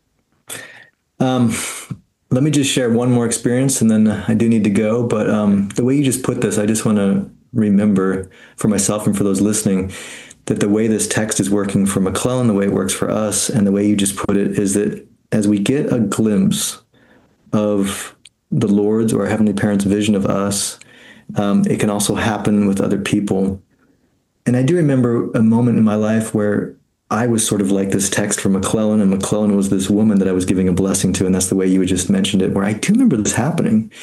Speaker 2: Let me just share one more experience and then I do need to go. But the way you just put this, I just want to remember for myself and for those listening that the way this text is working for McClellan, the way it works for us, and the way you just put it is that as we get a glimpse of the Lord's or our Heavenly Parents' vision of us, it can also happen with other people. And I do remember a moment in my life where I was sort of like this text from McClellan, and McClellan was this woman that I was giving a blessing to, and that's the way you had just mentioned it, where I do remember this happening.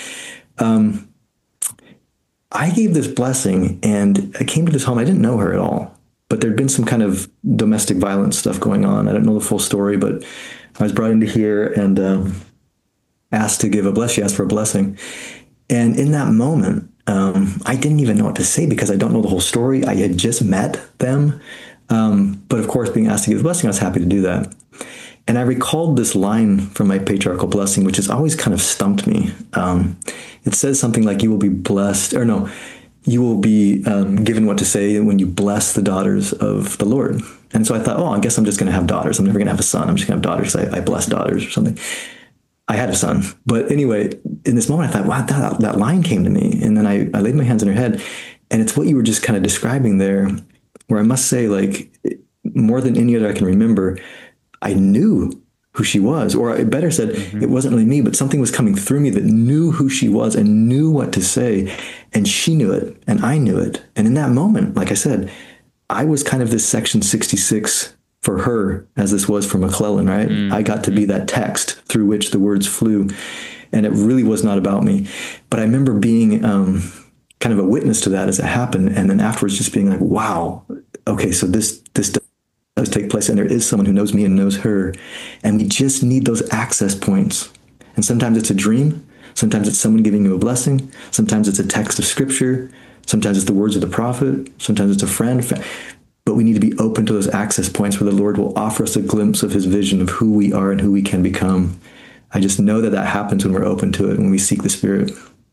Speaker 2: I gave this blessing, and I came to this home. I didn't know her at all, but there'd been some kind of domestic violence stuff going on. I don't know the full story, but I was brought into here and asked to give a blessing. She asked for a blessing. And in that moment, I didn't even know what to say because I don't know the whole story. I had just met them. But of course, being asked to give a blessing, I was happy to do that. And I recalled this line from my patriarchal blessing, which has always kind of stumped me. It says something like, you will be blessed, or no, you will be given what to say when you bless the daughters of the Lord. And so I thought, I guess I'm just going to have daughters. I'm never going to have a son. I'm just going to have daughters. I bless daughters or something. I had a son. But anyway, in this moment, I thought, wow, that line came to me. And then I laid my hands on her head. And it's what you were just kind of describing there, where I must say, like, more than any other I can remember, I knew who she was, or I better said, It wasn't really me, but something was coming through me that knew who she was and knew what to say. And she knew it, and I knew it. And in that moment, like I said, I was kind of this section 66 for her, as this was for McClellan, right? I got to be that text through which the words flew. And it really was not about me. But I remember being kind of a witness to that as it happened. And then afterwards just being like, wow, okay, so this does take place. And there is someone who knows me and knows her. And we just need those access points. And sometimes it's a dream. Sometimes it's someone giving you a blessing. Sometimes it's a text of scripture. Sometimes it's the words of the prophet. Sometimes it's a friend. But we need to be open to those access points where the Lord will offer us a glimpse of his vision of who we are and who we can become. I just know that happens when we're open to it, when we seek the Spirit.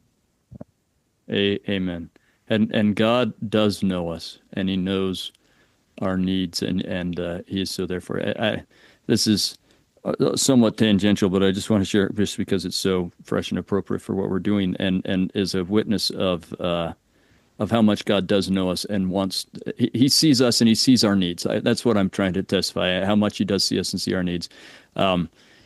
Speaker 1: Amen. And God does know us, and he knows our needs, and he is so therefore. This is somewhat tangential, but I just want to share it just because it's so fresh and appropriate for what we're doing, and is a witness of how much God does know us and wants. He sees us and he sees our needs. That's what I'm trying to testify. How much he does see us and see our needs.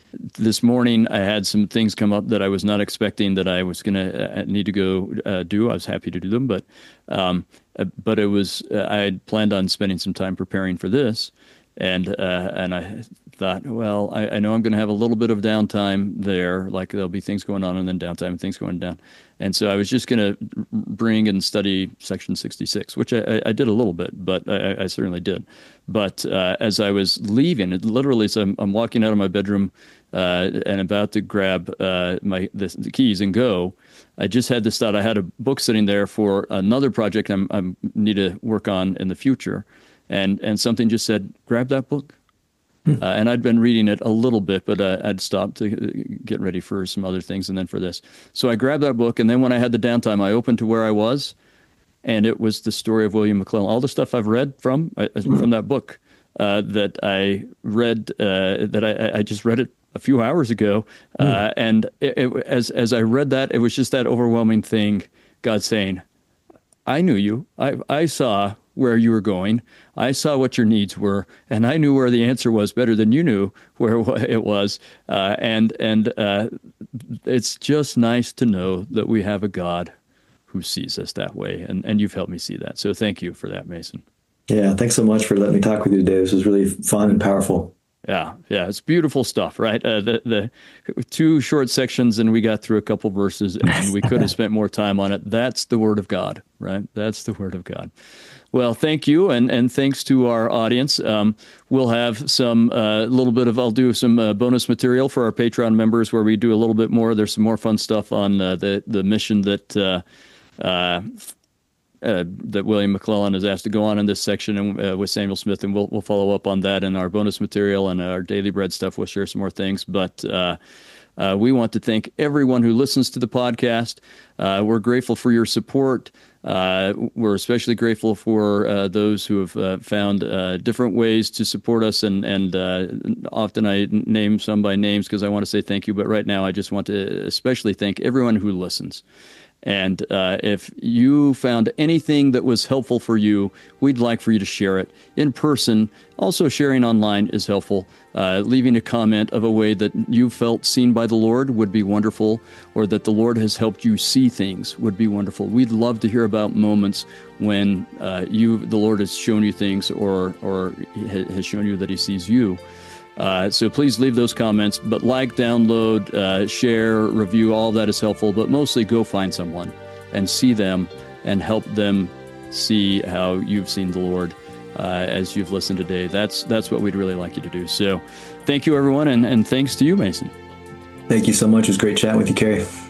Speaker 1: This morning, I had some things come up that I was not expecting that I was going to need to go do. I was happy to do them, but it was I had planned on spending some time preparing for this, and I thought, well, I know I'm going to have a little bit of downtime there, like there'll be things going on and then downtime and things going down. And so I was just going to bring and study section 66, which I did a little bit, but I certainly did. But as I was leaving, it literally, so I'm walking out of my bedroom and about to grab the keys and go, I just had this thought. I had a book sitting there for another project I need to work on in the future. And something just said, grab that book. And I'd been reading it a little bit, but I'd stopped to get ready for some other things and then for this. So I grabbed that book, and then when I had the downtime, I opened to where I was, and it was the story of William McClellan. All the stuff I've read from that book that I read, that I just read it a few hours ago. And as I read that, it was just that overwhelming thing, God saying, I knew you. I saw where you were going. I saw what your needs were, and I knew where the answer was better than you knew where it was. And it's just nice to know that we have a God who sees us that way, and you've helped me see that. So thank you for that, Mason.
Speaker 2: Yeah, thanks so much for letting me talk with you today. This was really fun and powerful.
Speaker 1: Yeah, it's beautiful stuff, right? The two short sections, and we got through a couple verses, and we could have spent more time on it. That's the Word of God, right? That's the Word of God. Well, thank you, and thanks to our audience. We'll have some I'll do some bonus material for our Patreon members where we do a little bit more. There's some more fun stuff on the mission that William McClellan is asked to go on in this section and with Samuel Smith, and we'll follow up on that in our bonus material and our Daily Bread stuff. We'll share some more things, but we want to thank everyone who listens to the podcast. We're grateful for your support. We're especially grateful for those who have found different ways to support us, and often I name some by names because I want to say thank you, but right now I just want to especially thank everyone who listens. And if you found anything that was helpful for you, we'd like for you to share it in person. Also, sharing online is helpful. Leaving a comment of a way that you felt seen by the Lord would be wonderful, or that the Lord has helped you see things would be wonderful. We'd love to hear about moments when the Lord has shown you things or has shown you that he sees you. So please leave those comments, but download, share, review, all of that is helpful, but mostly go find someone and see them and help them see how you've seen the Lord as you've listened today. That's what we'd really like you to do. So thank you, everyone, and thanks to you, Mason.
Speaker 2: Thank you so much. It was great chatting with you, Kerry.